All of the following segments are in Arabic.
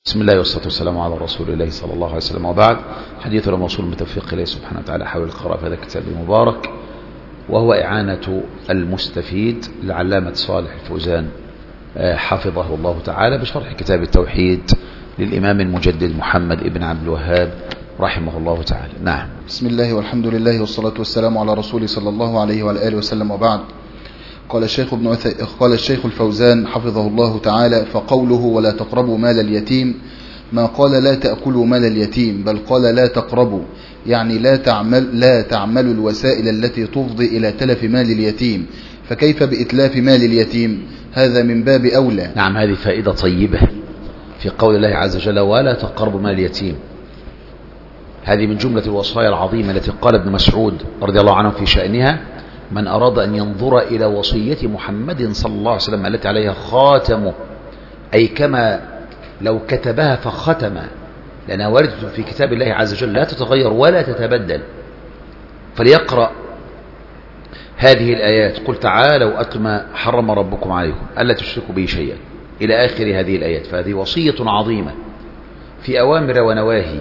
بسم الله والصلاة والسلام على رسول الله صلى الله عليه وسلم، وبعد. حديثنا موصول متوفق إليه سبحانه وتعالى حول القراءة في هذا الكتاب المبارك، وهو إعانة المستفيد للعلامة صالح الفوزان حفظه الله تعالى بشرح كتاب التوحيد للإمام المجدد محمد ابن عبد الوهاب رحمه الله تعالى. نعم. بسم الله والحمد لله والصلاة والسلام على رسول صلى الله عليه وعلى آله وسلم، وبعد. قال الشيخ الفوزان حفظه الله تعالى: فقوله ولا تقربوا مال اليتيم ما قال لا تأكلوا مال اليتيم، بل قال لا تقربوا، يعني لا تعملوا الوسائل التي تفضي إلى تلف مال اليتيم، فكيف بإتلاف مال اليتيم؟ هذا من باب أولى. نعم، هذه فائدة طيبة في قول الله عز وجل ولا تقربوا مال اليتيم. هذه من جملة الوصايا العظيمة التي قال ابن مسعود رضي الله عنه في شأنها: من أراد أن ينظر إلى وصية محمد صلى الله عليه وسلم التي عليها خاتمه، أي كما لو كتبها فختم، لأنها واردة في كتاب الله عز وجل لا تتغير ولا تتبدل، فليقرأ هذه الآيات: قل تعالوا أتل ما حرم ربكم عليكم ألا تشركوا به شيئا، إلى آخر هذه الآيات. فهذه وصية عظيمة في أوامر ونواهي،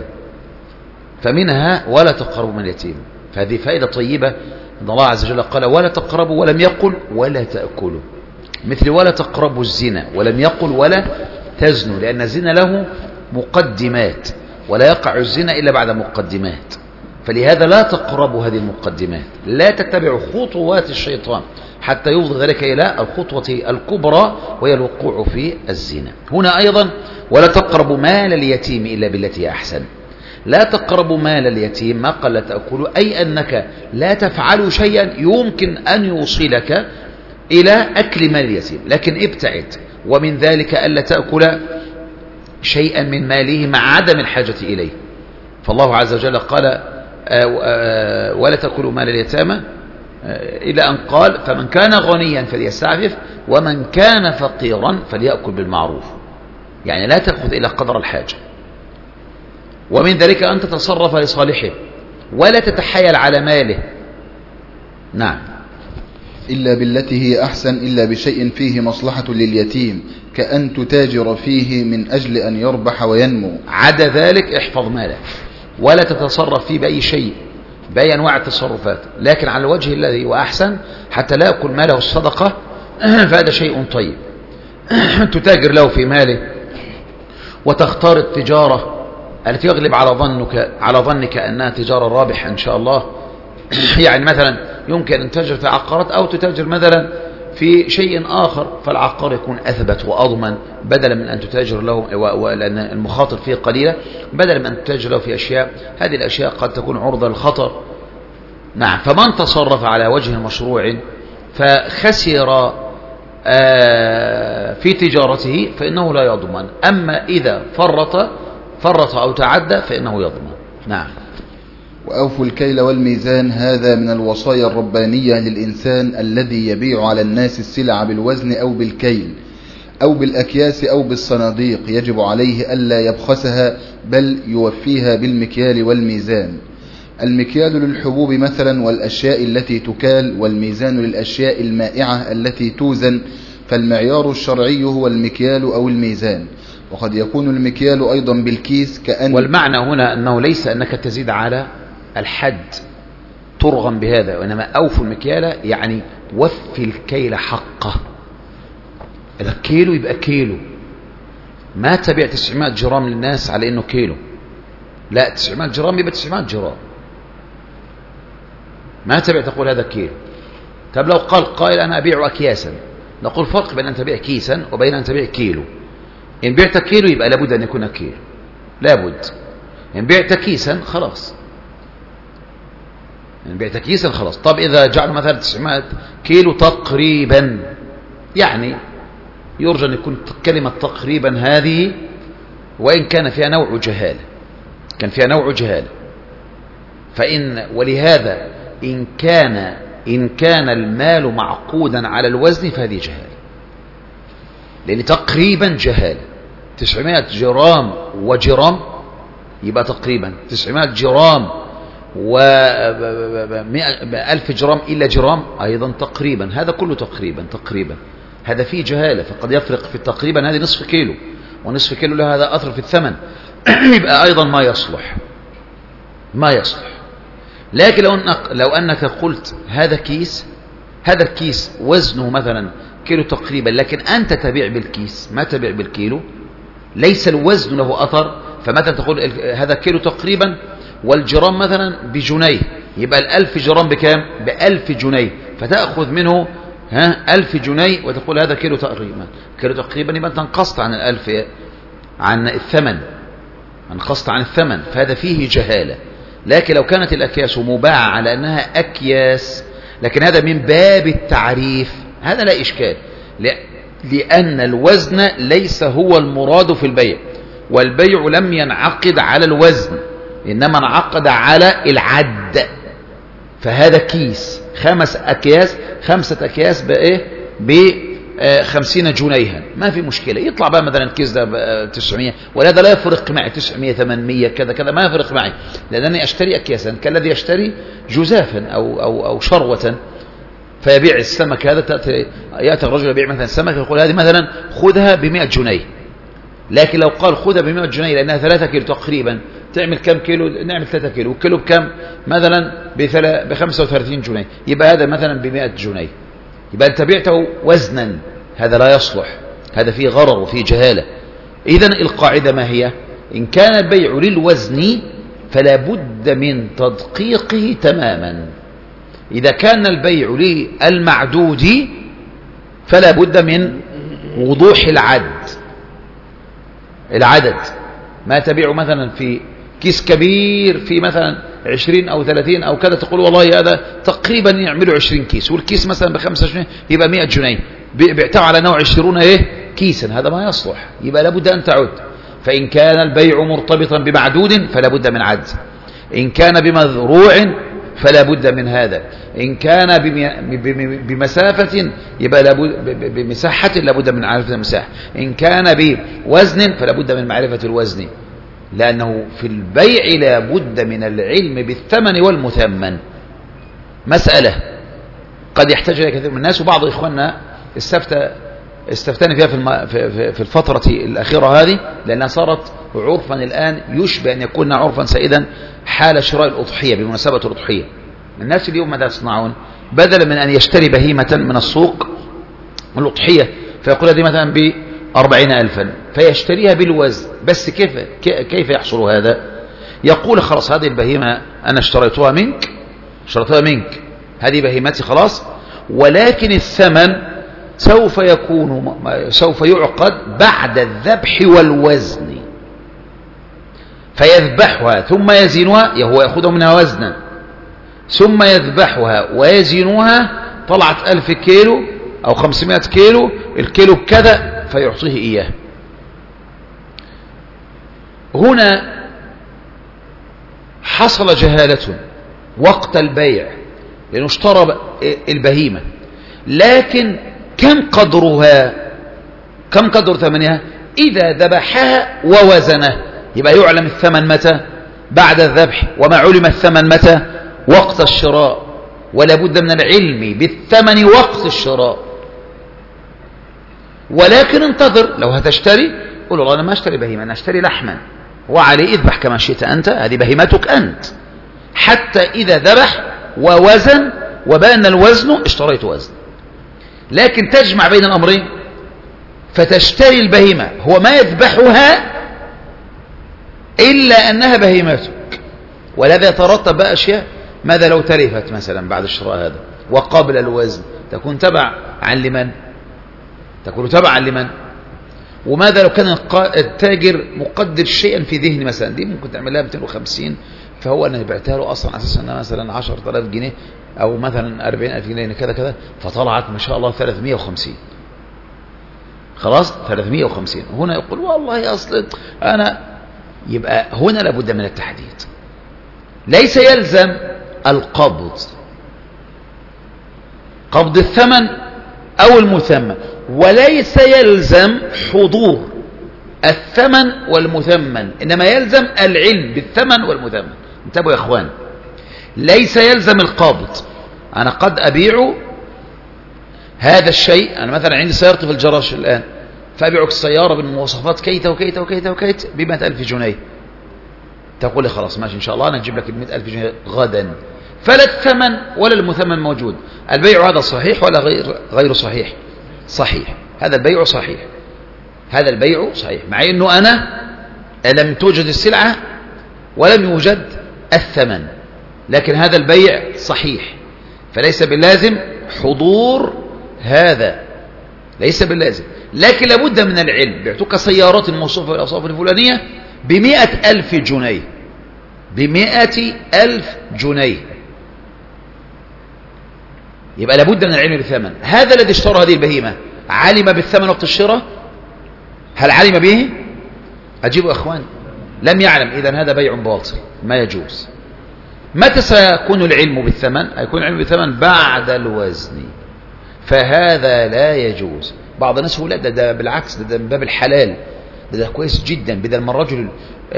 فمنها ولا تقربوا من اليتيم. فهذه فائدة طيبة أن الله عز وجل قال ولا تقربوا ولم يقل ولا تأكلوا، مثل ولا تقربوا الزنا ولم يقل ولا تزنوا، لأن الزنا له مقدمات ولا يقع الزنا إلا بعد مقدمات، فلهذا لا تقربوا هذه المقدمات، لا تتبعوا خطوات الشيطان حتى يفضي ذلك إلى الخطوة الكبرى وهي الوقوع في الزنا. هنا أيضا ولا تقربوا مال اليتيم إلا بالتي أحسن. لا تقربوا مال اليتيم ما قال لا تأكلوا، أي أنك لا تفعلوا شيئا يمكن أن يوصلك إلى أكل مال اليتيم، لكن ابتعد. ومن ذلك ألا تأكل شيئا من ماله مع عدم الحاجة إليه، فالله عز وجل قال ولا تأكلوا مال اليتامى إلى أن قال فمن كان غنيا فليستعفف ومن كان فقيرا فليأكل بالمعروف، يعني لا تأخذ إلى قدر الحاجة. ومن ذلك أن تتصرف لصالحه ولا تتحايل على ماله. نعم. إلا بالتي هي أحسن، إلا بشيء فيه مصلحة لليتيم، كأن تتاجر فيه من أجل أن يربح وينمو. عدا ذلك احفظ مالك ولا تتصرف فيه بأي شيء، بأي أنواع التصرفات، لكن على الوجه الذي هو أحسن حتى لا يأكل ماله الصدقة، فهذا شيء طيب. تتاجر له في ماله وتختار التجارة التي يغلب على ظنك أنها تجارة رابحة إن شاء الله. يعني مثلا يمكن أن تتاجر في عقارات أو تتاجر مثلا في شيء آخر، فالعقار يكون أثبت وأضمن بدلا من أن تتاجر له، ولأن المخاطر فيه قليلة، بدلا من أن تتاجر له في أشياء هذه الأشياء قد تكون عرضة للخطر. نعم. فمن تصرف على وجه مشروع فخسر في تجارته فإنه لا يضمن، أما إذا فرط أو تعدى فإنه يضمن. نعم. وأوفوا الكيل والميزان، هذا من الوصايا الربانية للإنسان الذي يبيع على الناس السلع بالوزن أو بالكيل أو بالأكياس أو بالصناديق، يجب عليه ألا يبخسها بل يوفيها بالمكيال والميزان. المكيال للحبوب مثلا والأشياء التي تكال، والميزان للأشياء المائعة التي توزن، فالمعيار الشرعي هو المكيال أو الميزان، وقد يكون المكيال أيضا بالكيس والمعنى هنا أنه ليس أنك تزيد على الحد ترغم بهذا، وإنما أوفوا المكيال يعني وفي الكيل حقه. الكيلو يبقى كيلو، ما تبيع 900 جرام للناس على إنه كيلو، لا، 900 جرام يبقى 900 جرام، ما تبيع تقول هذا كيلو. طب لو قال قائل أنا أبيع أكياسا، نقول فرق بين أن تبيع كيسا وبين أن تبيع كيلو. إن بعت كيلو يبقى لابد أن يكون كيلو، لابد. إن بعت كيسا خلاص، إن بعت كيسا خلاص. طب إذا جعل مثلا 900 كيلو تقريبا، يعني يرجى أن يكون كلمة تقريبا هذه وإن كان فيها نوع جهالة، كان فيها نوع جهالة، ولهذا إن كان المال معقودا على الوزن فهذه جهالة، لأن تقريبا جهالة. 900 جرام وجرام يبقى تقريبا 900 جرام و1000 جرام إلا جرام أيضا تقريبا، هذا كله تقريبا. هذا فيه جهالة، فقد يفرق في التقريبا هذه نصف كيلو، ونصف كيلو له هذا أثر في الثمن يبقى أيضا ما يصلح. لكن لو أنك قلت هذا الكيس وزنه مثلا كيلو تقريبا، لكن أنت تبيع بالكيس ما تبيع بالكيلو، ليس الوزن له أثر، فمثلا تقول هذا كيلو تقريبا والجرام مثلا بجنيه، يبقى 1000 جرام بكام؟ ب1000 جنيه، فتأخذ منه 1000 جنيه وتقول هذا كيلو تقريبا، يبقى أنت انقصت عن 1000 عن الثمن، فهذا فيه جهالة. لكن لو كانت الأكياس مباعة على أنها أكياس، لكن هذا من باب التعريف، هذا لا إشكال، لأن الوزن ليس هو المراد في البيع، والبيع لم ينعقد على الوزن، إنما انعقد على العد. فهذا كيس 5 أكياس ب50 جنيها، ما في مشكلة، يطلع بقى مثلا الكيس ده 900، وهذا لا يفرق معي 900 800 كذا ما يفرق معي، لأنني أشتري أكياسا كالذي يشتري جزافا أو شروة فيبيع السمك. هذا يأتي الرجل يبيع مثلا السمك يقول هذه مثلا خذها ب100 جنيه، لكن لو قال خذها ب100 جنيه لأنها 3 كيلو تقريبا، تعمل كم كيلو؟ نعمل 3 كيلو، والكيلو بكم؟ مثلا ب35 جنيه، يبقى هذا مثلا ب100 جنيه، يبقى أنت بعته وزنا، هذا لا يصلح، هذا فيه غرر وفيه جهالة. إذن القاعدة ما هي؟ إن كان البيع للوزن فلا بد من تدقيقه تماما. إذا كان البيع للمعدود فلا بد من وضوح العدد. ما تبيع مثلا في كيس كبير في مثلا 20 أو 30 أو كذا، تقول والله هذا تقريبا يعملوا 20 كيس، والكيس مثلا ب5 جنيه يبقى 100 جنيه، بعتوا على نوع 20 كيسا، هذا ما يصلح، يبقى لابد أن تعد. فإن كان البيع مرتبطا بمعدود فلا بد من عد، إن كان بمذروع فلا بد من هذا، إن كان بمسافة يبقى بمساحة لا بد من معرفة المساحة، إن كان بوزن فلا بد من معرفة الوزن، لأنه في البيع لا بد من العلم بالثمن والمثمن. مسألة قد يحتاج إلى كثير من الناس، وبعض إخواننا استفتاني فيها في الفترة الأخيرة هذه، لأنها صارت عرفا الآن، يشبه أن يكون عرفا سائدا حال شراء الأضحية بمناسبة الأضحية. الناس اليوم ماذا يصنعون؟ بدلا من أن يشتري بهيمة من السوق الأضحية فيقول هذه مثلا ب40,000 فيشتريها بالوزن، بس كيف يحصل هذا؟ يقول خلاص هذه البهيمة أنا اشتريتها منك، هذه بهيمتي خلاص، ولكن الثمن سوف يعقد بعد الذبح والوزن، فيذبحها ثم يزنها، هو يأخذ منها وزنا، ثم يذبحها ويزنها، طلعت 1000 كيلو أو 500 كيلو، الكيلو بكذا، فيعطيه إياه. هنا حصل جهالة وقت البيع، لأنه اشترى البهيمة، لكن كم قدر ثمنها؟ إذا ذبحها ووزنه، يبقى يعلم الثمن متى؟ بعد الذبح. وما علم الثمن متى؟ وقت الشراء، ولا بد من العلم بالثمن وقت الشراء. ولكن انتظر، لو هتشتري قول والله أنا ما اشتري بهيمة، أنا اشتري لحما، وعليه اذبح كما شئت أنت، هذه بهيمتك أنت، حتى إذا ذبح ووزن وبان الوزن اشتريت وزن. لكن تجمع بين الأمرين، فتشتري البهيمة هو ما يذبحها إلا أنها بهيمتك، ولذا يترتب بقى أشياء. ماذا لو تلفت مثلا بعد الشراء هذا وقبل الوزن؟ تكون تبعا لمن؟ وماذا لو كان التاجر مقدر شيئا في ذهني، مثلا دي ممكن تعملها 250، فهو أنا بعتها له أصلا أساسا أنها مثلا 10,000 جنيه أو مثلا 40,000 جنيه كذا، فطلعت ما شاء الله 350، خلاص 350. هنا يقول والله أصلا أنا، يبقى هنا لابد من التحديد. ليس يلزم قبض الثمن أو المثمن، وليس يلزم حضور الثمن والمثمن، إنما يلزم العلم بالثمن والمثمن. انتبهوا يا إخوان، ليس يلزم القابض. أنا قد أبيع هذا الشيء، أنا مثلا عندي سيارتي في الجراج الآن، فأبيعك السيارة بالمواصفات كيت وكيت وكيت وكيت ب100,000 جنيه. تقول لي خلاص ماشي إن شاء الله أنا أجيب لك 100,000 جنيه غدا، فلا الثمن ولا المثمن موجود. البيع هذا صحيح ولا غير صحيح؟ صحيح، هذا البيع صحيح، هذا البيع صحيح، مع أنه أنا لم توجد السلعة ولم يوجد الثمن، لكن هذا البيع صحيح، فليس باللازم حضور هذا، ليس باللازم، لكن لابد من العلم. بعتك سيارات موصوفة بالأوصاف الفلانية ب100,000 جنيه، ب100,000 جنيه، يبقى لابد من العلم بالثمن. هذا الذي اشترى هذه البهيمة علم بالثمن وقت الشراء؟ هل علم به؟ أجيبوا أخوان، لم يعلم، إذن هذا بيع باطل ما يجوز. متى سيكون العلم بالثمن؟ هيكون العلم بالثمن بعد الوزن، فهذا لا يجوز. بعض الناس يقول لا ده بالعكس، ده من باب الحلال، ده كويس جدا، بدل ما الرجل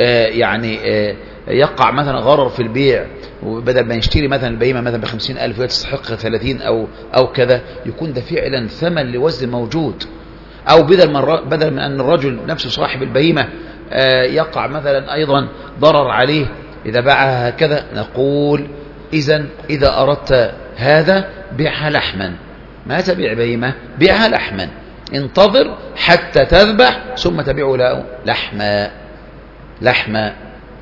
يقع مثلا غرر في البيع، وبدل ما يشتري مثلا البهيمة مثلا ب50,000 وهي تستحق 30 أو كذا، يكون ده فعلا ثمن لوزن موجود. أو بدل من أن الرجل نفسه صاحب البهيمة يقع مثلا أيضا ضرر عليه إذا باعها هكذا، نقول إذا أردت هذا بيعها لحما، ما تبيع بهيمة، بيعها لحما، انتظر حتى تذبح ثم تبيع له لحما.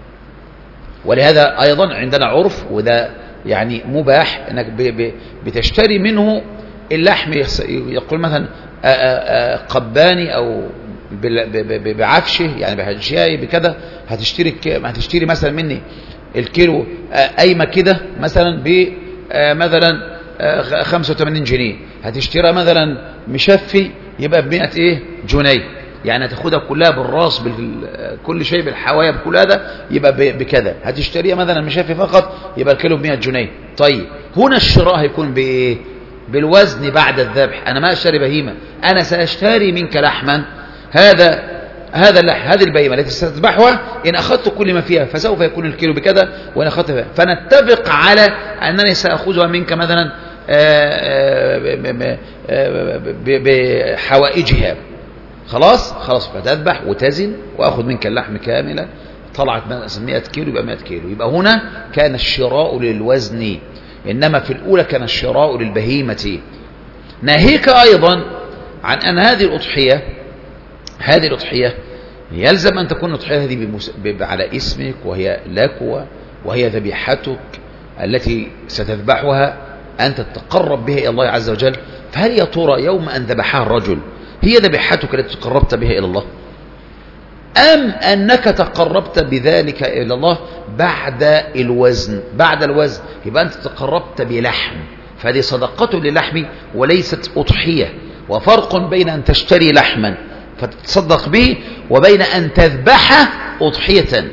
ولهذا أيضا عندنا عرف، وده يعني مباح، أنك بتشتري منه اللحم، يقول مثلا قباني أو بعفشه، يعني بحجياي بكذا، هتشتري مثلا مني الكيلو قايمة كده مثلا مثلا 85 جنيه، هتشتريها مثلا مشفي يبقى ب100 جنيه، يعني هتاخدها كلها بالراس بكل شيء بالحوايا بكل هذا يبقى بكذا. هتشتريها مثلا مشفي فقط يبقى الكيلو ب100 جنيه. طيب هنا الشراء هيكون بايه؟ بالوزن بعد الذبح. انا ما اشتري بهيمة، انا ساشتري منك لحما، هذا اللحم، هذه البهيمة التي ستذبحها، إن أخذت كل ما فيها فسوف يكون الكيلو بكذا، وإن أخذت فيها فنتفق على أنني سأخذها منك مثلا بحوائجها، خلاص فتذبح وتزن وأخذ منك اللحم كاملا، طلعت 100 كيلو يبقى 100 كيلو. يبقى هنا كان الشراء للوزن، إنما في الأولى كان الشراء للبهيمة. ناهيك أيضا عن أن هذه الأضحية يلزم أن تكون الأضحية هذه على اسمك، وهي لك، وهي ذبيحتك التي ستذبحها أنت تتقرب بها إلى الله عز وجل. فهل يا ترى يوم أن ذبحها الرجل هي ذبيحتك التي تقربت بها إلى الله، أم أنك تقربت بذلك إلى الله بعد الوزن؟ بعد الوزن يبقى أنت تقربت بلحم، فهذه صدقة للحم وليست أضحية. وفرق بين أن تشتري لحما فتتصدق به وبين أن تذبح أضحية،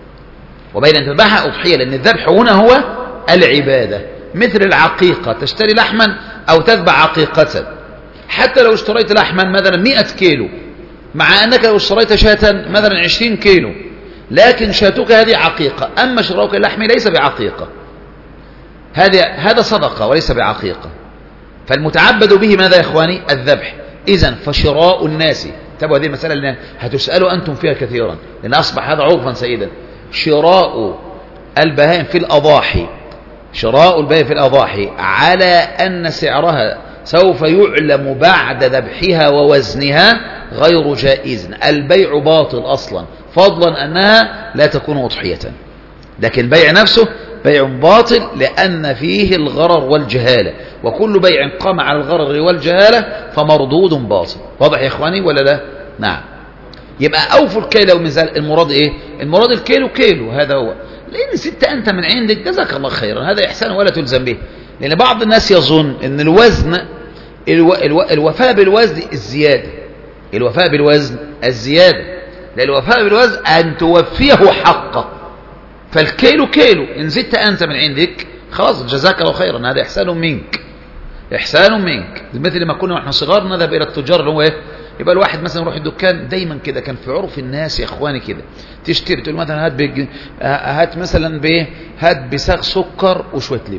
لأن الذبح هنا هو العبادة، مثل العقيقة، تشتري لحما أو تذبح عقيقة. حتى لو اشتريت لحما مثلا 100 كيلو، مع أنك لو اشتريت شاة مثلا 20 كيلو، لكن شاتك هذه عقيقة، أما شراؤك اللحم ليس بعقيقة، هذا صدقة وليس بعقيقة. فالمتعبد به ماذا يا إخواني؟ الذبح. إذن فشراء الناس، تابعوا هذه المسألة اللي هتسألوا أنتم فيها كثيرا، لأن أصبح هذا عرفا سيدا. شراء البهائم في الأضاحي على أن سعرها سوف يعلم بعد ذبحها ووزنها غير جائز. البيع باطل أصلا، فضلا أنها لا تكون أضحية، لكن البيع نفسه بيع باطل لأن فيه الغرر والجهالة، وكل بيع قام على الغرر والجهالة فمردود باطل. واضح يا إخواني ولا لا؟ نعم. يبقى أوفوا الكيل والميزان. المراد إيه؟ المراد الكيلو كيلو، هذا هو. لأن ست أنت من عندك جزاك الله خيرا، هذا إحسان ولا تلزم به. لأن بعض الناس يظن أن الوزن الوفاء بالوزن الزيادة، لأن الوفاء بالوزن أن توفيه حقه. فالكيلو كيلو، إن زدت أنت من عندك خلاص جزاك الله خيرا، هذا إحسان منك. مثل ما كنا ونحن صغار نذهب إلى التجار اللي هو إيه، يبقى الواحد مثلا يروح الدكان، دايما كده كان في عرف الناس يا إخواني كده، تشتري تقول مثلا هات مثلا هات بساق سكر وشوية لب،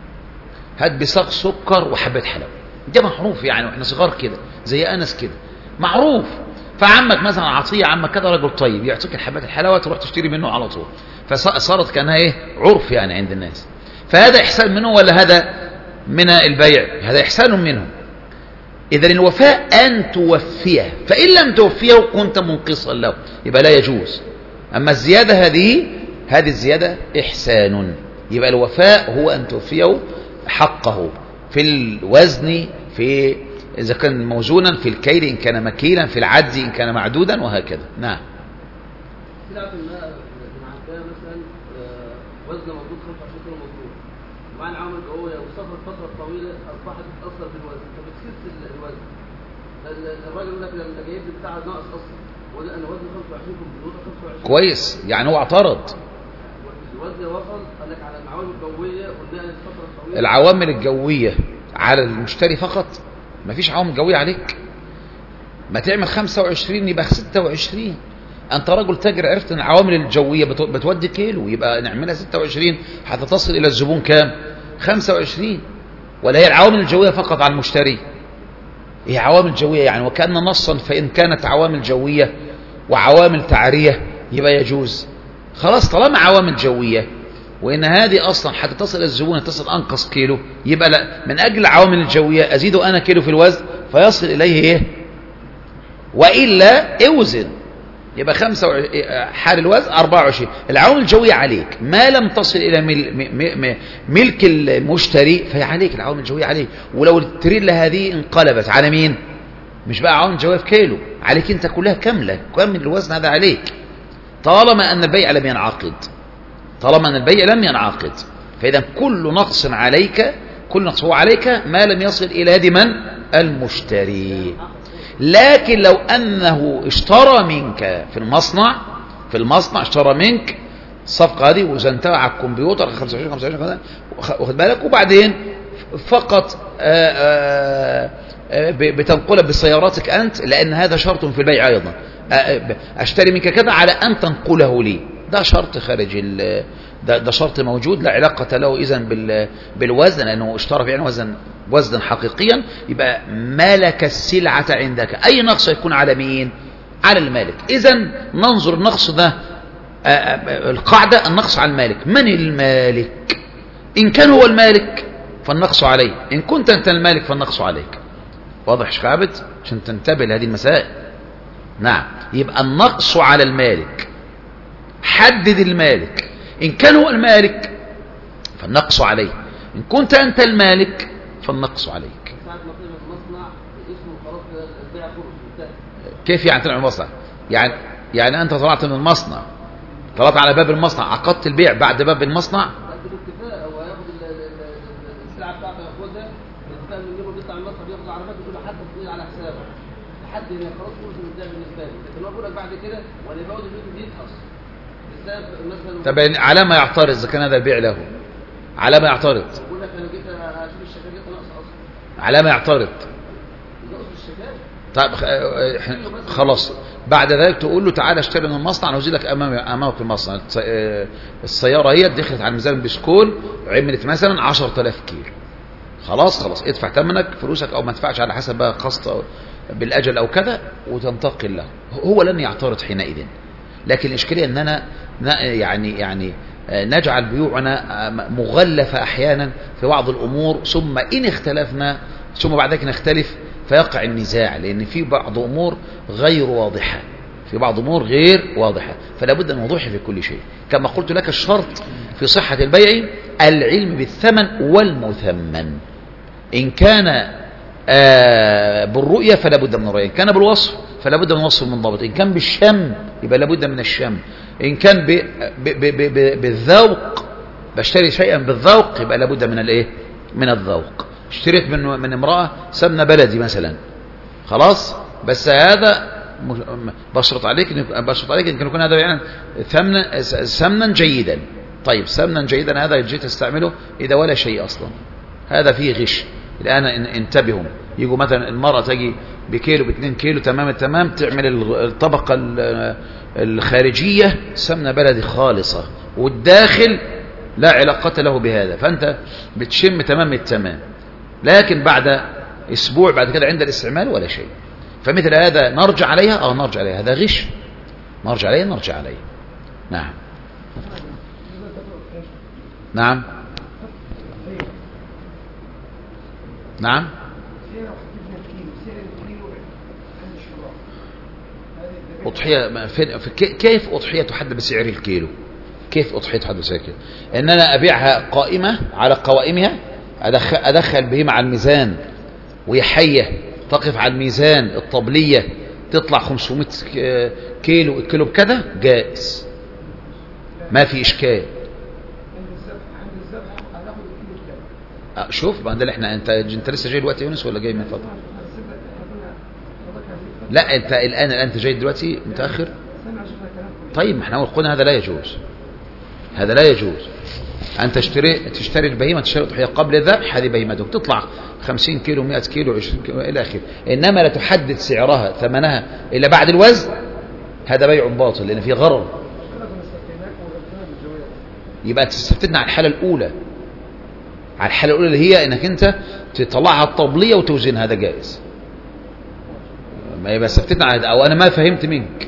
هات بساق سكر وحبة حلوى. ده معروف يعني، واحنا صغار كده زي أنس كده، معروف. فعمك مثلا عطية، عمك كده رجل طيب يعطيك الحبات الحلاوة تروح تشتري منه على طول، فصارت كانها ايه عرف يعني عند الناس. فهذا إحسان منه ولا هذا من البيع؟ هذا إحسان منه. إذن الوفاء أن توفيه، فإن لم توفيه كنت منقصا له، يبقى لا يجوز. أما الزيادة هذه الزيادة إحسان. يبقى الوفاء هو أن توفيه حقه في الوزن، في إذا كان موزونا، في الكيل إن كان مكيلا، في العد إن كان معدودا، وهكذا. نعم. سلعة الماء مثلا وزن موجود 25 كيلو موجود، ومع العوامل الجوية وسافر فترة طويلة أصبحت تتأثر بالوزن، فبتخس الوزن. الراجل يقول لك لما جايب لي بتاع ناقص أصلا، وده أنا وزن 25 كيلو 25 كويس، يعني هو اعترض. الوزن وصل قال لك على العوامل الجوية والنقل فترة طويلة. العوامل الجوية على المشتري فقط، ما فيش عوامل جوية عليك. ما تعمل 25 يبقى 26. أنت رجل تاجر، عرفت أن العوامل الجوية بتودي كيلو، يبقى نعملها 26 حتى تصل إلى الزبون كام؟ 25. ولا هي العوامل الجوية فقط على المشتري؟ هي عوامل جوية يعني، وكأن نصا فإن كانت عوامل جوية وعوامل تعرية يبقى يجوز. خلاص طالما عوامل جوية وإن هذه أصلا حتى تصل إلى الزبون تصل أنقص كيلو، يبقى لا، من أجل العوامل الجوية أزيد أنا كيلو في الوزن فيصل إليه إيه؟ وإلا اوزن، يبقى 5 حال الوزن 24. العوامل الجوية عليك ما لم تصل إلى ملك المشتري فهي عليك، العوامل الجوية عليك. ولو التريلا هذه انقلبت على مين؟ مش بقى عوامل جوية في كيلو، عليك أنت كلها كاملة، كامل الوزن هذا عليك، طالما أن البيع لم ينعقد. طالما أن البيع لم ينعقد، فإذا كل نقص عليك، كل نقص هو عليك ما لم يصل إلى يد من؟ المشتري. لكن لو أنه اشترى منك في المصنع اشترى منك الصفقة هذه وزنتها على الكمبيوتر 25 واخد بالك، وبعدين فقط بتنقلها بسياراتك أنت، لأن هذا شرط في البيع أيضا، أشتري منك كذا على أن تنقله لي، ده شرط خارج ده شرط موجود لا علاقة له إذن بالوزن، لأنه اشترى فعلا وزنا حقيقيا، يبقى ملك السلعة عندك. أي نقص يكون على مين؟ على المالك. إذن ننظر النقص ده، القاعدة النقص على المالك. من المالك؟ إن كان هو المالك فالنقص عليه، إن كنت أنت المالك فالنقص عليك. واضح شيخ عابد؟ عشان تنتبه لهذه المسائل. نعم، يبقى النقص على المالك. حدد المالك، إن كان هو المالك فالنقص عليه، إن كنت أنت المالك فالنقص عليك. كيف يعني طلع من المصنع؟ يعني أنت طلعت من المصنع، طلعت على باب المصنع، عقدت البيع بعد باب المصنع. بالاتفاق هو هياخد السلعة بتاعته، ياخدها بالاتفاق من يوم بيطلع من المصنع، بياخد العربيات كل حد تقيل على حسابه لحد هنا، خلاص كل ده بالنسبة لي. لكن هو بيقول لك بعد كده ولا يبقى البيت بينقص. طب على ما يعترض إذا كان هذا البيع له؟ على ما يعترض؟ بقول لك انا جيت اشوف الشكاية ناقصه اصلا. على ما يعترض؟ طيب خلاص، بعد ذلك تقول له تعالى اشتري من المصنع، انا اوزي لك امامك في المصنع. السياره هي دخلت على ميزان بسكول، عملت مثلا 10000 كيلو. خلاص ادفع ثمنك فلوسك، او ما تدفعش على حسب بقى قسط بالاجل او كذا، وتنتقل له. هو لن يعترض حينئذ. لكن الاشكاليه اننا يعني نجعل بيوعنا مغلفه احيانا في بعض الامور، ثم ان اختلفنا ثم بعد ذلك نختلف فيقع النزاع، لأن في بعض أمور غير واضحة، فلا بد من وضوحها في كل شيء. كما قلت لك الشرط في صحة البيع العلم بالثمن والمثمن. إن كان بالرؤية فلا بد من الرؤية، إن كان بالوصف فلا بد من وصف المنضبط، إن كان بالشم يبقى لا بد من الشم، إن كان بالذوق، بشتري شيئا بالذوق يبقى لا بد من الايه؟ من الذوق. اشتريت من امرأة سمنة بلدي مثلا، خلاص، بس هذا بشرط عليك ان يكون هذا يعني سمنا جيدا. طيب سمنا جيدا هذا جيت استعمله اذا ولا شيء اصلا، هذا فيه غش. الان انتبهوا، يجوا مثلا المرأة تجي بكيلو ب2 كيلو تمام التمام، تعمل الطبقة الخارجية سمنة بلدي خالصة، والداخل لا علاقة له بهذا، فانت بتشم تمام التمام، لكن بعد اسبوع بعد كده عند الاستعمال ولا شيء. فمثل هذا نرجع عليها، نرجع عليها، هذا غش، نرجع عليه، نرجع عليه. نعم نعم نعم. أضحية كيف أضحية تحدد بسعر الكيلو؟ كيف أضحية تحدد بسعر الكيلو؟ إن أنا أبيعها قائمة على قوائمها، أدخل بهما على الميزان وهي حية تقف على الميزان الطبلية تطلع 500 كيلو، الكيلو بكذا، جائز، ما في إشكال. شوف بقى ده اللي احنا، انت لسه جاي دلوقتي يونس ولا جاي من فتره؟ لا انت الان انت جاي دلوقتي متاخر. طيب ما احنا قلنا هذا لا يجوز، هذا لا يجوز. ان تشتري البهيمه، تشتري الضحيه قبل الذبح، هذه بهيمتك تطلع 50 كيلو 100 كيلو 20 كيلو الى اخره، انما لا تحدد سعرها ثمنها الا بعد الوزن، هذا بيع باطل لان فيه غرر. يبقى تستفتنا على الحاله الاولى، على الحالة الأولى اللي هي إنك أنت تطلعها الطبلية وتوزنها، هذا جائز. ما يبقى استفتنا على أو أنا ما فهمت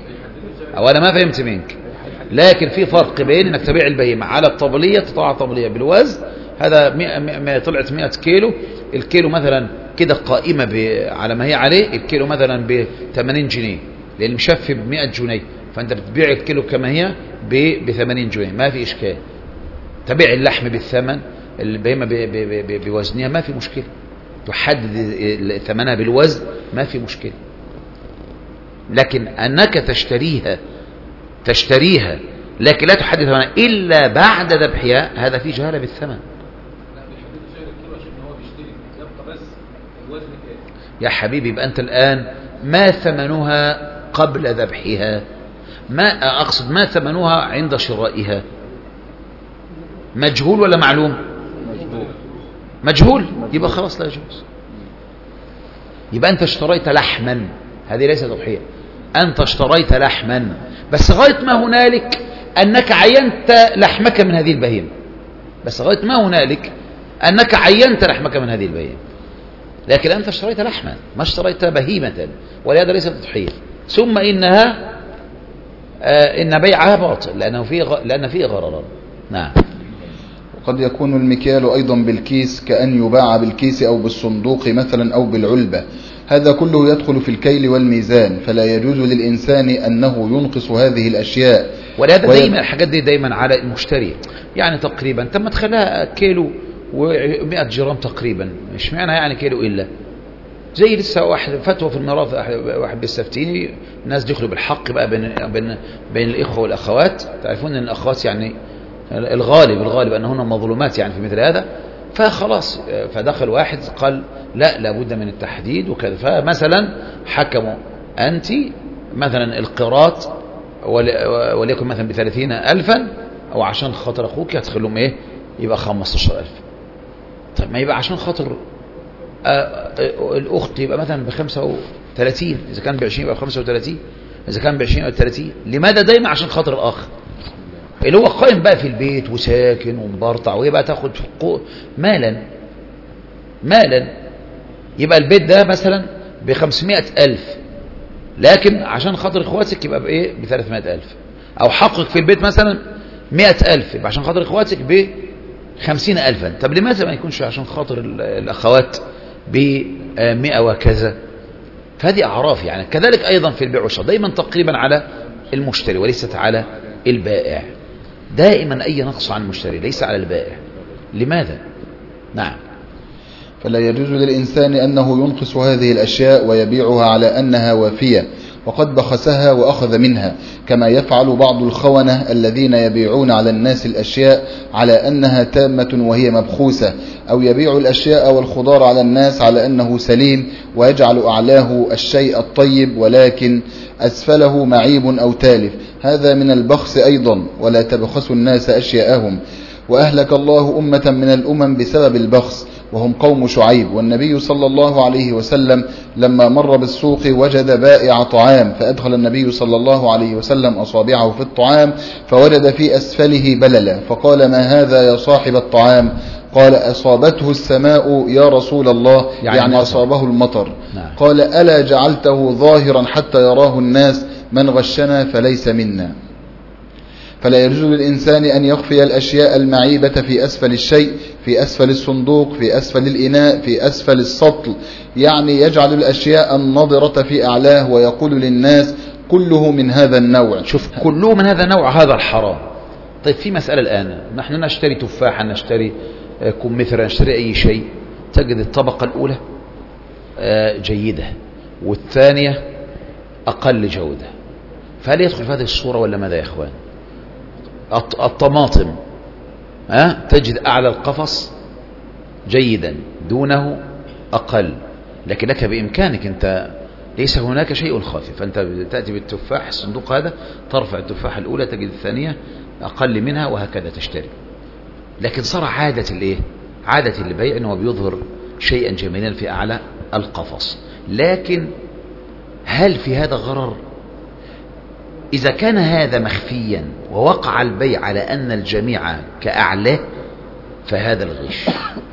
منك، لكن في فرق بين إنك تبيع البهيمة على الطبلية، تطلع الطبلية بالوزن، هذا طلعت 100 كيلو، الكيلو مثلا كده قائمة على ما هي عليه، الكيلو مثلا ب 80 جنيه لأن مشفي ب 100 جنيه، فأنت بتبيع الكيلو كما هي ب 80 جنيه، ما في إشكال. تبيع اللحم بالثمن، البهيمة بوزنها، ما في مشكلة. تحدد ثمنها بالوزن، ما في مشكلة. لكن أنك تشتريها لكن لا تحدد ثمنها إلا بعد ذبحها، هذا فيه جهالة بالثمن. يا حبيبي يبقى أنت الآن ما ثمنها قبل ذبحها، ما ثمنها عند شرائها، مجهول ولا معلوم؟ مجهول، يبقى خلاص لا يجوز. يبقى أنت اشتريت لحما، هذه ليست تضحية، أنت اشتريت لحما، بس غاية ما هنالك أنك عينت لحمك من هذه البهيمة، لكن أنت اشتريت لحما، ما اشتريت بهيمة، ولهذا ليست تضحية. ثم إن بيعها باطل لأن فيه غررا. نعم. قد يكون المكيال أيضا بالكيس، كأن يباع بالكيس أو بالصندوق مثلا أو بالعلبة، هذا كله يدخل في الكيل والميزان، فلا يجوز للإنسان أنه ينقص هذه الأشياء. ولهذا دايما الحاجات دي دايما على المشتري، يعني تقريبا تم تخليها كيلو و100 جرام تقريبا، مش معنى يعني كيلو إلا زي لسه واحد فتوى في الميراث، واحد بيستفتيني، الناس دخلوا بالحق بقى بين الإخوة والأخوات، تعرفون أن الأخوات يعني الغالب أنهن مظلومات يعني في مثل هذا، فخلاص فدخل واحد قال لا لابد من التحديد وكذا، فمثلا حكموا أنت مثلا القراط وليكن مثلا ب30,000، أو عشان خاطر أخوك هتخلهم إيه يبقى 15,000. طيب ما يبقى عشان خاطر الأخت يبقى مثلا ب35، إذا كان ب20 يبقى ب35، إذا كان ب20 يبقى ب30. لماذا؟ دايما عشان خاطر الأخ اللي هو قائم بقى في البيت وساكن ومبرطع، وهي بقى تاخد مالا، يبقى البيت ده مثلا ب500,000، لكن عشان خاطر اخواتك يبقى بايه ب300,000، او حقك في البيت مثلا 100,000، يبقى عشان خاطر اخواتك ب50,000. طب لماذا ما يكونش عشان خاطر الاخوات ب100 وكذا؟ فهذه اعراف يعني. كذلك ايضا في البيع والشراء دايما تقريبا على المشتري وليست على البائع، دائما اي نقص عن المشتري ليس على البائع. لماذا؟ نعم. فلا يجوز للإنسان أنه ينقص هذه الأشياء ويبيعها على أنها وافية وقد بخسها وأخذ منها، كما يفعل بعض الخونة الذين يبيعون على الناس الأشياء على أنها تامة وهي مبخوسة، أو يبيع الأشياء والخضار على الناس على أنه سليم، ويجعل أعلاه الشيء الطيب ولكن أسفله معيب أو تالف، هذا من البخس أيضا. ولا تبخسوا الناس أشياءهم، وأهلك الله أمة من الأمم بسبب البخس وهم قوم شعيب. والنبي صلى الله عليه وسلم لما مر بالسوق وجد بائع طعام، فأدخل النبي صلى الله عليه وسلم أصابعه في الطعام فوجد في أسفله بللا، فقال: ما هذا يا صاحب الطعام؟ قال أصابته السماء يا رسول الله، يعني أصابه المطر. نعم. قال ألا جعلته ظاهرا حتى يراه الناس، من غشنا فليس منا. فلا يجوز للإنسان أن يخفي الأشياء المعيبة في أسفل الشيء، في أسفل الصندوق، في أسفل الإناء، في أسفل السطل، يعني يجعل الأشياء النضرة في أعلاه ويقول للناس كله من هذا النوع. شوف، كله من هذا النوع، هذا الحرام. طيب في مسألة الآن، نحن نشتري تفاحا، نشتري كمثرى، نشتري أي شيء، تجد الطبقة الأولى جيدة والثانية أقل جودة، فهل يدخل في هذه الصورة ولا ماذا يا إخوان؟ الطماطم تجد أعلى القفص جيدا، دونه أقل، لكن لك بإمكانك أنت، ليس هناك شيء خافي، فأنت تأتي بالتفاح الصندوق هذا، ترفع التفاحة الأولى تجد الثانية أقل منها، وهكذا تشتري. لكن صار عادة الإيه؟ عادة البيع أنه بيظهر شيئا جميلا في أعلى القفص، لكن هل في هذا غرر؟ إذا كان هذا مخفيا ووقع البيع على أن الجميع كأعلاه فهذا الغش.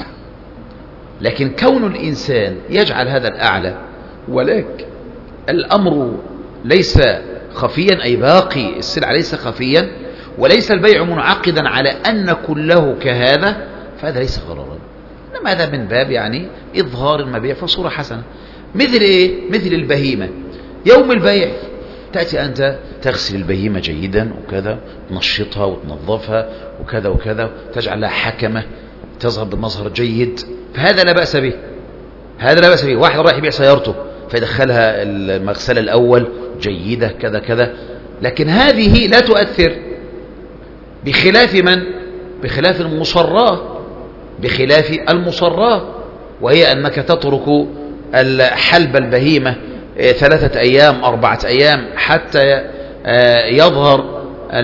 لكن كون الإنسان يجعل هذا الأعلى ولكن الأمر ليس خفيا، أي باقي السلع ليس خفيا، وليس البيع منعقدا على أن كله كهذا، فهذا ليس غررا، إنما هذا من باب يعني إظهار المبيع فصورة حسنة. مثل إيه؟ مثل البهيمة، يوم البيع تأتي أنت تغسل البهيمة جيدا وكذا، تنشطها وتنظفها وكذا وكذا، تجعل لها حكمة تظهر بمظهر جيد، فهذا لا بأس به، هذا لا بأس به. واحد رايح يبيع سيارته فيدخلها المغسلة الأول جيدة كذا كذا، لكن هذه لا تؤثر، بخلاف من؟ بخلاف المصراه، بخلاف المصراه، وهي أنك تترك حلب البهيمة 3 أيام 4 أيام حتى يظهر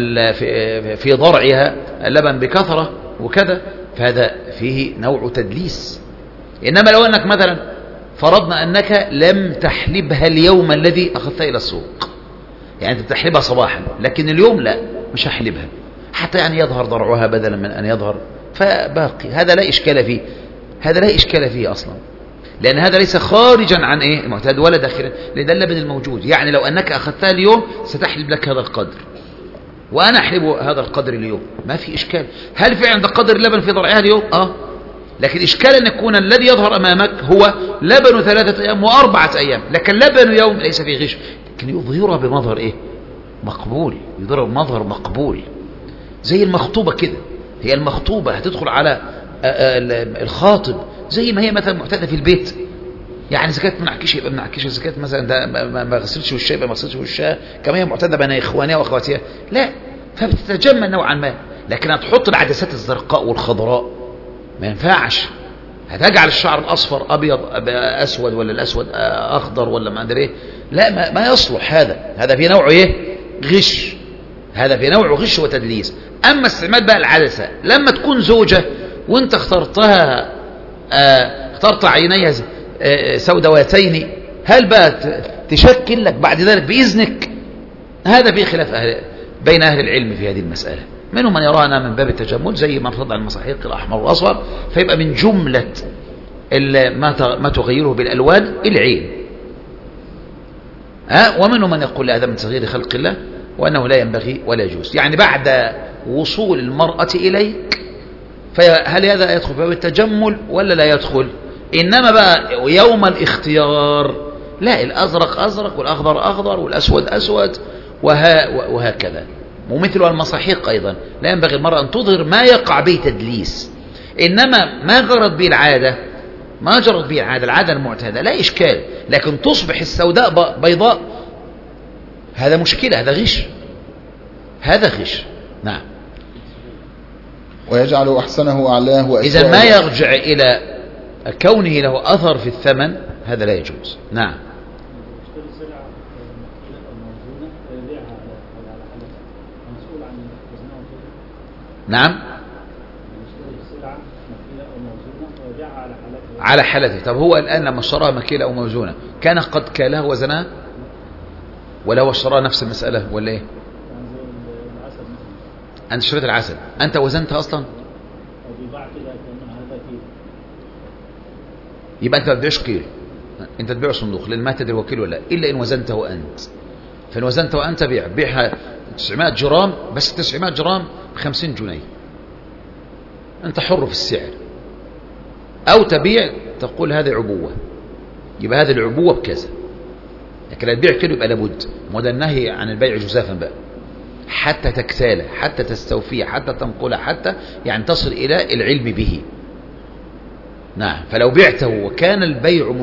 في ضرعها اللبن بكثرة وكذا، فهذا فيه نوع تدليس. إنما لو أنك مثلا فرضنا أنك لم تحلبها اليوم الذي أخذتها إلى السوق، يعني أنت تحلبها صباحا، لكن اليوم لا، مش هحلبها حتى يعني يظهر ضرعها بدلا من أن يظهر، فباقي، هذا لا إشكال فيه، هذا لا إشكال فيه أصلا، لأن هذا ليس خارجا عن إيه المعتاد ولا داخلا، لأن اللبن الموجود. يعني لو أنك أخذتها اليوم ستحلب لك هذا القدر، وأنا أحلب هذا القدر اليوم، ما في إشكال. هل في عند قدر اللبن في ضرعها اليوم؟ لكن إشكال أن يكون الذي يظهر أمامك هو لبن 3 أيام و4 أيام، لكن لبن يوم ليس فيه غش، لكن يظهرها بمظهر إيه؟ مقبول، يظهرها بمظهر مقبول، زي المخطوبة كده. هي المخطوبة هتدخل على الخاطب زي ما هي مثلا معتادة في البيت، يعني إذا كانت منعكشة يبقى منعكشة، إذا كانت مثلا ده ما غسلتش وشها يبقى ما غسلتش وشها، كما هي معتادة بين إخوانها وأخواتها، لا، فبتتجمل نوعا ما. لكن هتحط العدسات الزرقاء والخضراء ما ينفعش، هتجعل الشعر الأصفر أبيض أسود، ولا الأسود أخضر، ولا ما أدري إيه، لا، ما يصلح. هذا في نوع إيه؟ غش، هذا في نوع غش وتدليس. أما استعمال بقى العدسة لما تكون زوجة وانت اخترتها اخترت عينيها سوداوتين، هل بقى تشكل لك بعد ذلك بإذنك؟ هذا في خلاف بين أهل العلم في هذه المسألة، منهم من يرانا من باب التجمل زي ما فرض على المساحيق الأحمر والأصفر، فيبقى من جملة ما تغيره بالألوان العين، ومنهم من يقول هذا من تغيير خلق الله وأنه لا ينبغي ولا يجوز، يعني بعد وصول المرأة إليك، فهل هذا يدخل في باب التجمل ولا لا يدخل؟ إنما بقى يوم الاختيار لا، الأزرق أزرق والأخضر أخضر والأسود أسود وهكذا. ومثل المصاحيق أيضا لا ينبغي المرأة أن تظهر ما يقع به تدليس، إنما ما جرت به العادة، ما جرت به العادة المعتادة لا إشكال، لكن تصبح السوداء بيضاء هذا مشكلة، هذا غش، هذا غش. نعم. ويجعل أحسنه أعلاه وأسوأه. إذا ما يرجع إلى كونه له أثر في الثمن هذا لا يجوز. نعم. نعم على حالته. طب هو الآن لما اشتراها مكيلة أو موزونة كان قد كالها وزنها، ولا هو اشتراها نفس المسألة ولا ايه؟ أنت اشتريت العسل، أنت وزنتها أصلا؟ يبقى أنت ما تبيعش كيلو، أنت تبيع صندوق، لأن ما تدري هو كيلو ولا، إلا إن وزنته أنت. فإن وزنته أنت بيعها 900 جرام، بس 900 جرام ب50 جنيه، أنت حر في السعر. أو تبيع تقول هذه عبوة، يبقى هذه العبوة بكذا. لكن لا تبيع كيلو يبقى لابد، وده النهي عن البيع جزافا بقى، حتى تكتاله، حتى تستوفيه، حتى تنقله، حتى يعني تصل إلى العلم به. نعم. فلو بعته وكان البيع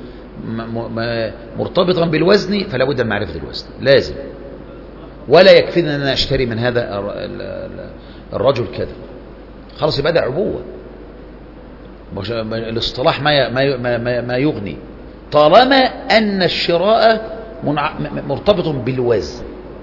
مرتبطا بالوزن فلا بد من معرفة الوزن، لازم. ولا يكفيني أن أنا أشتري من هذا الرجل كذا، خلاص يبقى ده عبوة. الاصطلاح ما يغني طالما أن الشراء مرتبط بالوزن.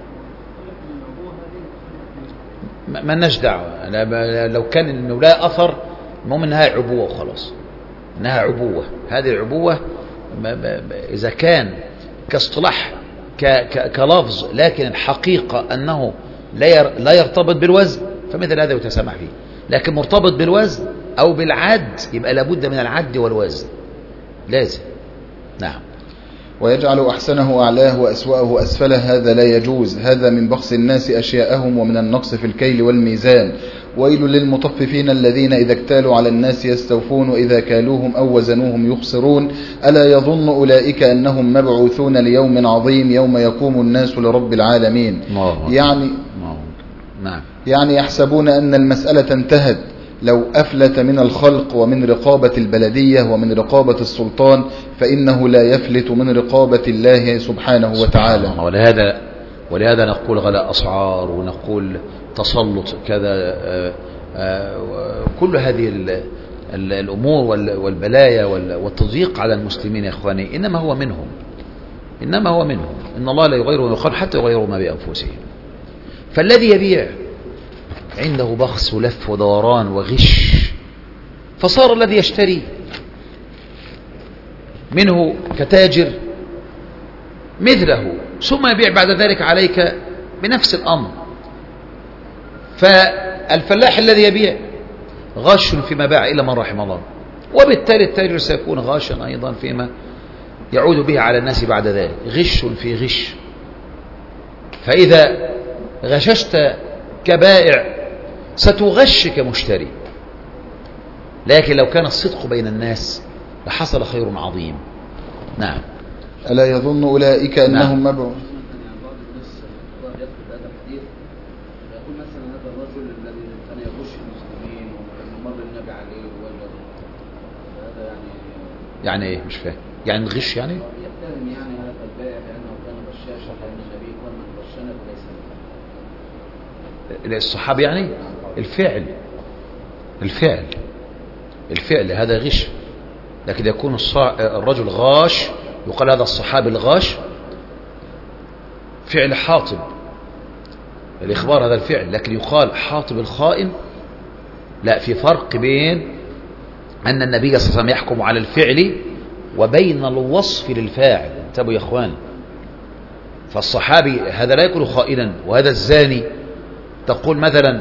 ما لناش دعوة، لو كان انه لا اثر، المهم انها عبوة وخلاص، انها عبوة. هذه العبوة اذا كان كاصطلاح كلفظ، لكن الحقيقة انه لا يرتبط بالوزن، فمثل هذا يتسامح فيه. لكن مرتبط بالوزن او بالعد، يبقى لابد من العد والوزن، لازم. نعم. ويجعل أحسنه أعلاه وأسوأه أسفله، هذا لا يجوز. هذا من بخس الناس أشياءهم ومن النقص في الكيل والميزان. ويل للمطففين الذين إذا اكتالوا على الناس يستوفون وإذا كالوهم أو وزنوهم يخسرون. ألا يظن أولئك أنهم مبعوثون ليوم عظيم يوم يقوم الناس لرب العالمين. يعني يحسبون أن المسألة انتهت لو أفلت من الخلق ومن رقابة البلدية ومن رقابة السلطان، فإنه لا يفلت من رقابة الله سبحانه وتعالى. ولهذا نقول غلاء أسعار، ونقول تسلط كذا، كل هذه الأمور والبلايا والتضييق على المسلمين يا إخواني إنما هو منهم، إن الله لا يغير ما يخالف حتى يغيروا ما بأنفسهم. فالذي يبيع عنده بخس ولف ودوران وغش، فصار الذي يشتري منه كتاجر مثله، ثم يبيع بعد ذلك عليك بنفس الأمر. فالفلاح الذي يبيع غش فيما باع إلا من رحم الله، وبالتالي التاجر سيكون غاشا أيضا فيما يعود به على الناس بعد ذلك، غش في غش. فإذا غششت كبائع ستغش كمشتري، لكن لو كان الصدق بين الناس لحصل خير عظيم. نعم. ألا يظن أولئك أنهم مبعوث. بعض الناس يذكر هذا الحديث يقول مثلا هذا الرجل الذي كان يغش المسلمين ومر النبي عليه ووجد هذا، يعني ايه؟ مش فاهم. يعني الغش يعني يتهم يعني هذا البائع بأنه كان غشاشا لأن النبي قال من غشنا فليس الصحابي يعني الفعل هذا غش. لكن يكون الرجل غاش، يقال هذا الصحابي الغاش، فعل حاطب الإخبار هذا الفعل، لكن يقال حاطب الخائن. لا، في فرق بين أن النبي صلى الله عليه وسلم يحكم على الفعل وبين الوصف للفاعل. انتبهوا يا اخوان. فالصحابي هذا لا يكون خائنا، وهذا الزاني تقول مثلا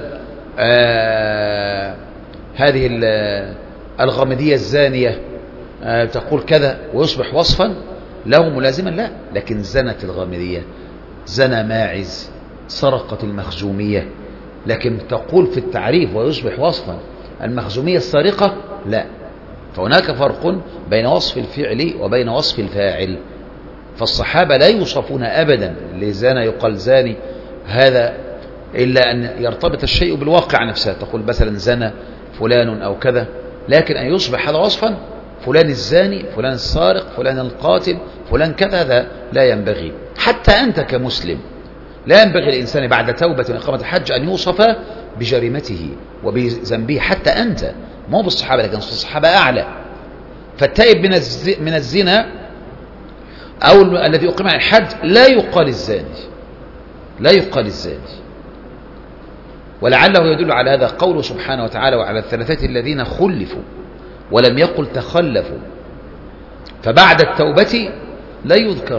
هذه الغامدية الزانية تقول كذا ويصبح وصفا له ملازما، لا. لكن زنت الغامدية، زنى ماعز، سرقت المخزومية، لكن تقول في التعريف ويصبح وصفا المخزومية السارقة، لا. فهناك فرق بين وصف الفعل وبين وصف الفاعل. فالصحابة لا يوصفون أبدا لزانى يقال زاني هذا إلا أن يرتبط الشيء بالواقع نفسه، تقول مثلا زنى فلان أو كذا، لكن أن يصبح هذا وصفا فلان الزاني، فلان السارق، فلان القاتل، فلان كذا، هذا لا ينبغي. حتى أنت كمسلم لا ينبغي الإنسان بعد توبة وإقامة الحج أن يوصف بجريمته وبذنبه، حتى أنت، مو بالصحابة، لكن الصحابة أعلى. فالتائب من الزنا أو الذي أقيم عن الحد لا يقال الزاني، ولعله يدل على هذا قوله سبحانه وتعالى وعلى الثلاثة الذين خلفوا، ولم يقل تخلفوا. فبعد التوبة لا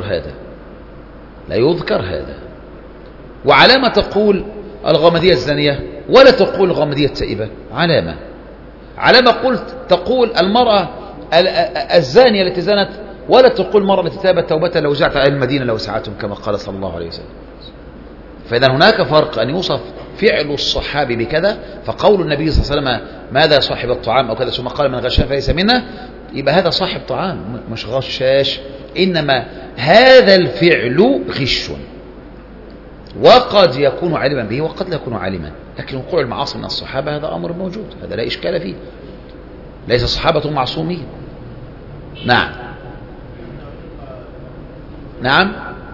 يذكر هذا. وعلامة تقول الغامدية الزانية ولا تقول الغامدية التائبة؟ علامة قلت تقول المرأة الزانية التي زنت ولا تقول مرة التي تابت توبة لو وزعت على المدينة لو ساعتهم كما قال صلى الله عليه وسلم. فإذا هناك فرق أن يوصف فعل الصحابي بكذا، فقول النبي صلى الله عليه وسلم ماذا صاحب الطعام أو كذا ثم قال من غشان فليس منا، يبقى هذا صاحب طعام مش غشاش، إنما هذا الفعل غش، وقد يكون عالما به وقد لا يكون عالما. لكن وقوع المعاصي من الصحابة هذا أمر موجود، هذا لا إشكال فيه، ليس الصحابة معصومين. نعم نعم.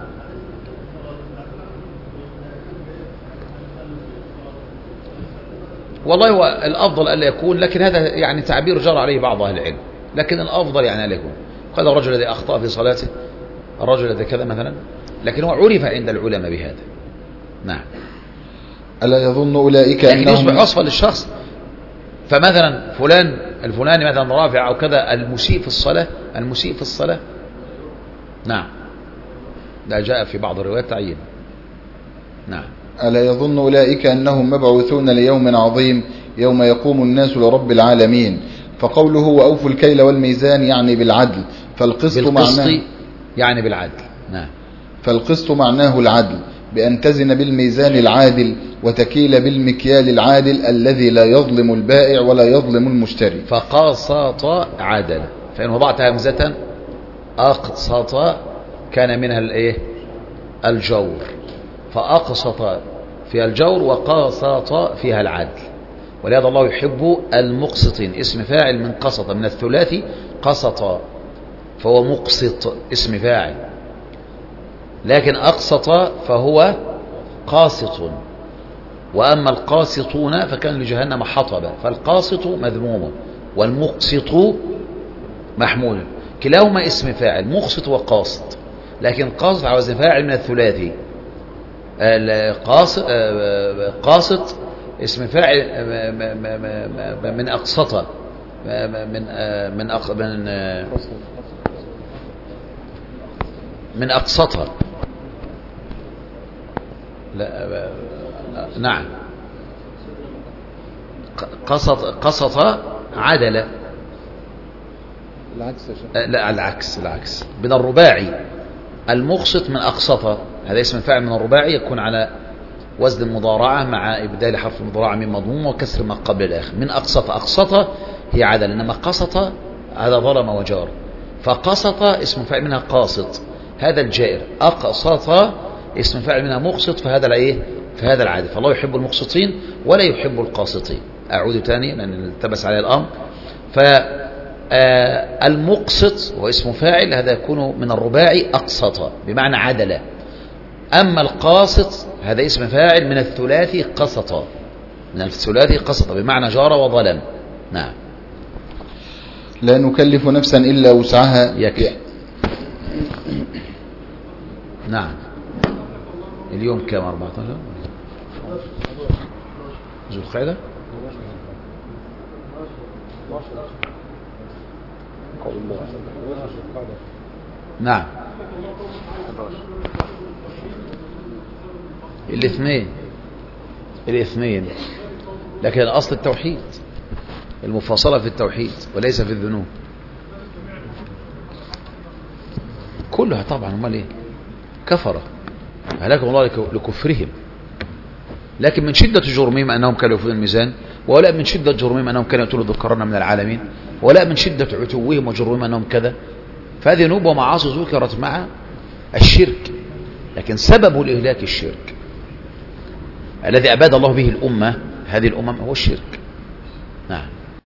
والله هو الأفضل ألا يكون، لكن هذا يعني تعبير جرى عليه بعض أهل العلم، لكن الأفضل يعني ألا يكون. قال الرجل الذي أخطأ في صلاته، الرجل الذي كذا مثلا، لكن هو عرف عند العلماء بهذا. نعم. ألا يظن أولئك لكن أنهم يصبح وصفا للشخص، فمثلا فلان الفلاني مثلا رافع أو كذا المسيء في الصلاة، المسيء في الصلاة. نعم، لا جاء في بعض الروايات تعيين. نعم. ألا يظن أولئك أنهم مبعوثون ليوم عظيم يوم يقوم الناس لرب العالمين. فقوله وأوفوا الكيل والميزان يعني بالعدل، فالقسط معناه يعني بالعدل. نعم. فالقسط معناه العدل، بأن تزن بالميزان العادل وتكيل بالمكيال العادل الذي لا يظلم البائع ولا يظلم المشتري. فقاسط عدل، فإن وضعت همزة أقسط كان منها الايه الجور، فأقسط فيها الجور وقاسط فيها العدل، ولهذا الله يحب المقسطين. اسم فاعل من قسط من الثلاثي قسط، فهو مقسط اسم فاعل. لكن أقسط فهو قاسط، وأما القاسطون فكان لجهنم حطبا، فالقاسط مذموم والمقسط محمول، كلاهما اسم فاعل مقسط وقاسط، لكن قاسط على وزن فاعل من الثلاثي. قاسط اسم فاعل من أقسط، من أقسط. لا نعم، قسط عدل. لا العكس من الرباعي، المقسط من أقسط، هذا اسم فاعل من الرباعي يكون على وزن المضارعة مع إبدال حرف المضارعة من مضموم وكسر ما قبل الآخر. من أقسط هي عدل، إنما قسط هذا ظلم وجار، فقسط اسم فاعل منها قاسط هذا الجائر، أقسط اسم فاعل منها مقسط فهذا الايه فهذا العادل. فالله يحب المقسطين ولا يحب القاسطين. أعود تاني لأن التبس عليه الأمر. فالمقسط واسم فاعل هذا يكون من الرباعي أقسط بمعنى عدل، أما القاسط هذا اسم فاعل من الثلاثي قسط، من الثلاثي قسط بمعنى جار وظلم. نعم. لا نكلف نفسا إلا وسعها. يكفي. نعم. اليوم كم 14 ذو القعدة. نعم. الاثنين، لكن الأصل التوحيد، المفاصلة في التوحيد وليس في الذنوب كلها طبعا. امال ايه؟ كفرة هلاكهم الله لكفرهم، لكن من شدة جرمهم أنهم كانوا يفوتون الميزان، ولا من شدة جرمهم أنهم كانوا يقتلوا ذكرنا من العالمين، ولا من شدة عتوهم وجرمهم أنهم كذا. فهذه ذنوب ومعاصي ذكرت مع الشرك، لكن سبب الإهلاك الشرك الذي أباد الله به الأمة، هذه الأمم هو الشرك. نعم.